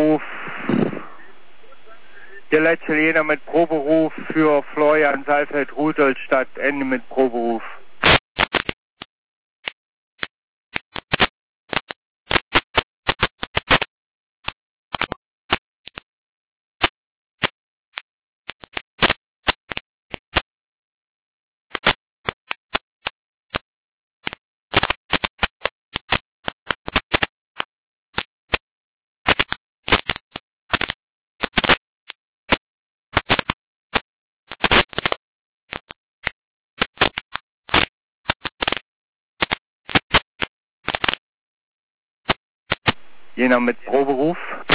Proberuf. Der letzte jeder mit Proberuf für Florian Saalfeld-Rudolstadt, Ende mit Proberuf. Jena mit Proberuf.